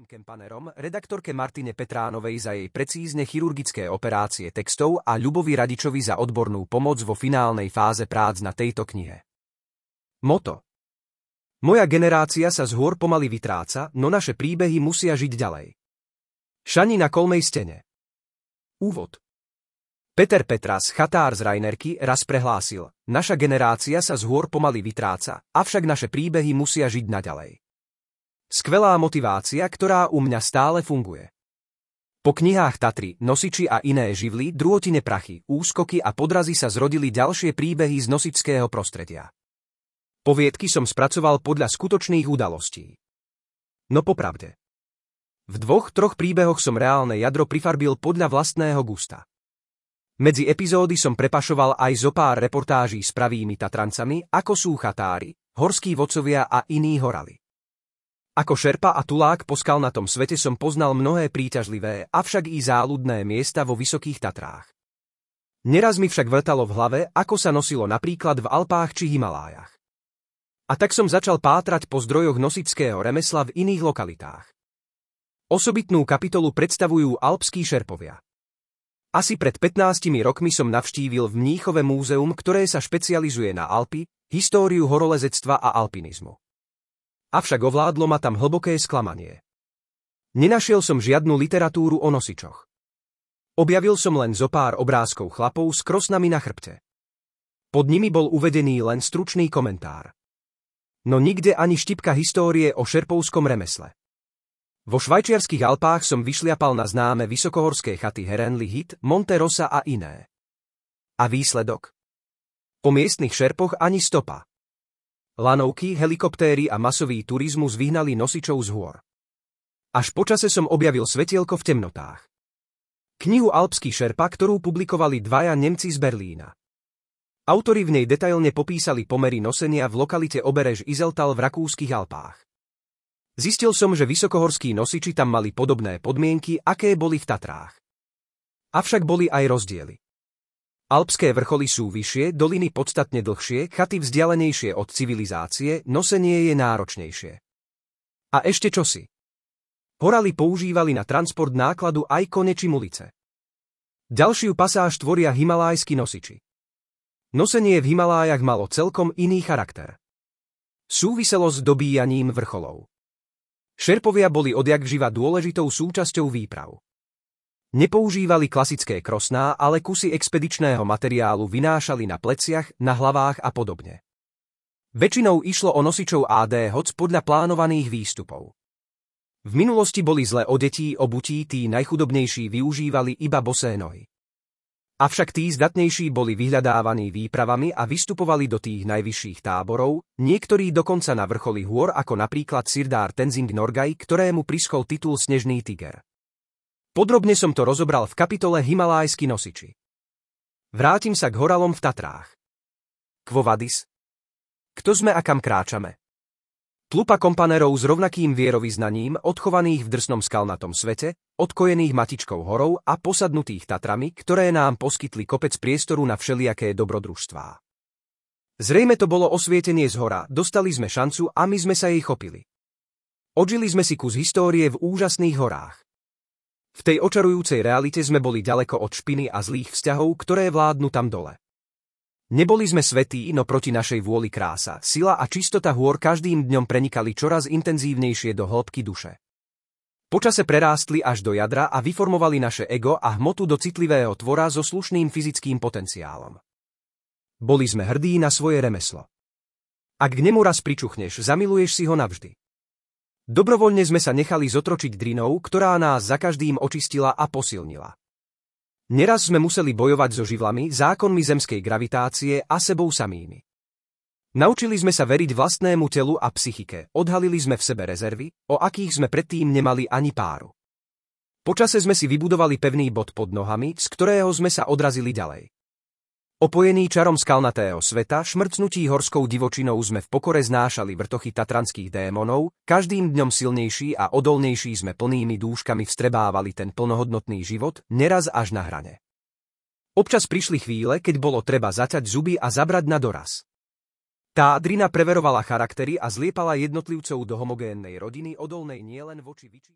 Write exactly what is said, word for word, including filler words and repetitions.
Kempanerom, redaktorke Martine Petránovej za jej precízne chirurgické operácie textov a Ľubovi Radičovi za odbornú pomoc vo finálnej fáze prác na tejto knihe. Moto. Moja generácia sa z hôr pomaly vytráca, no naše príbehy musia žiť ďalej. Šani na kolmej stene. Úvod. Peter Petras, chatár z Rainerky, raz prehlásil: naša generácia sa z hôr pomaly vytráca, avšak naše príbehy musia žiť naďalej. Skvelá motivácia, ktorá u mňa stále funguje. Po knihách Tatry, Nosiči a iné živly, Druhotine prachy, Úskoky a podrazy sa zrodili ďalšie príbehy z nosičského prostredia. Poviedky som spracoval podľa skutočných udalostí. No popravde. V dvoch, troch príbehoch som reálne jadro prifarbil podľa vlastného gusta. Medzi epizódy som prepašoval aj zo pár reportáží s pravými Tatrancami, ako sú chatári, horskí vodcovia a iní horali. Ako šerpa a tulák po skalnatom svete som poznal mnohé príťažlivé, avšak i záľudné miesta vo Vysokých Tatrách. Neraz mi však vrtalo v hlave, ako sa nosilo napríklad v Alpách či Himalájach. A tak som začal pátrať po zdrojoch nosičského remesla v iných lokalitách. Osobitnú kapitolu predstavujú alpskí šerpovia. Asi pred pätnástimi rokmi som navštívil v Mníchove múzeum, ktoré sa špecializuje na Alpy, históriu horolezectva a alpinizmu. Avšak ovládlo ma tam hlboké sklamanie. Nenašiel som žiadnu literatúru o nosičoch. Objavil som len zo pár obrázkov chlapov s krosnami na chrbte. Pod nimi bol uvedený len stručný komentár. No nikde ani štipka histórie o šerpovskom remesle. Vo švajčiarskych Alpách som vyšliapal na známe vysokohorské chaty Herrenli-Hit, Monte Rosa a iné. A výsledok? Po miestnych šerpoch ani stopa. Lanovky, helikoptéry a masový turizmus vyhnali nosičov z hôr. Až počase som objavil svetielko v temnotách. Knihu Alpský šerpa, ktorú publikovali dvaja Nemci z Berlína. Autori v nej detailne popísali pomery nosenia v lokalite Oberež Iseltal v rakúskych Alpách. Zistil som, že vysokohorskí nosiči tam mali podobné podmienky, aké boli v Tatrách. Avšak boli aj rozdiely. Alpské vrcholy sú vyššie, doliny podstatne dlhšie, chaty vzdialenejšie od civilizácie, nosenie je náročnejšie. A ešte čosi. Horali používali na transport nákladu aj kone či mulice. Ďalšiu pasáž tvoria himalajskí nosiči. Nosenie v Himalájach malo celkom iný charakter. Súviselo s dobíjaním vrcholov. Šerpovia boli odjakživa dôležitou súčasťou výprav. Nepoužívali klasické krosná, ale kusy expedičného materiálu vynášali na pleciach, na hlavách a podobne. Väčšinou išlo o nosičov á dé hoc podľa plánovaných výstupov. V minulosti boli zle odetí, obutí, tí najchudobnejší využívali iba bosé nohy. Avšak tí zdatnejší boli vyhľadávaní výpravami a vystupovali do tých najvyšších táborov, niektorí dokonca na vrcholi hôr ako napríklad Sirdár Tenzing Norgay, ktorému prischol titul Snežný tiger. Podrobne som to rozobral v kapitole Himalajskí nosiči. Vrátim sa k horalom v Tatrách. Quo vadis? Kto sme a kam kráčame? Tlupa kompanerov s rovnakým vierovyznaním, odchovaných v drsnom skalnatom svete, odkojených matičkou horou a posadnutých Tatrami, ktoré nám poskytli kopec priestoru na všelijaké dobrodružstvá. Zrejme to bolo osvietenie z hora, dostali sme šancu a my sme sa jej chopili. Odžili sme si kus histórie v úžasných horách. V tej očarujúcej realite sme boli ďaleko od špiny a zlých vzťahov, ktoré vládnu tam dole. Neboli sme svätí, no proti našej vôli krása, sila a čistota hôr každým dňom prenikali čoraz intenzívnejšie do hĺbky duše. Počase prerástli až do jadra a vyformovali naše ego a hmotu do citlivého tvora so slušným fyzickým potenciálom. Boli sme hrdí na svoje remeslo. Ak k nemu raz pričuchneš, zamiluješ si ho navždy. Dobrovoľne sme sa nechali zotročiť drinou, ktorá nás za každým očistila a posilnila. Neraz sme museli bojovať so živlami, zákonmi zemskej gravitácie a sebou samými. Naučili sme sa veriť vlastnému telu a psychike, odhalili sme v sebe rezervy, o akých sme predtým nemali ani páru. Počase sme si vybudovali pevný bod pod nohami, z ktorého sme sa odrazili ďalej. Opojení čarom skalnatého sveta, šmrcnutí horskou divočinou sme v pokore znášali vrtochy tatranských démonov, každým dňom silnejší a odolnejší sme plnými dúškami vstrebávali ten plnohodnotný život, neraz až na hrane. Občas prišli chvíle, keď bolo treba zaťať zuby a zabrať na doraz. Tá drina preverovala charaktery a zliepala jednotlivcov do homogénnej rodiny odolnej nielen voči vyči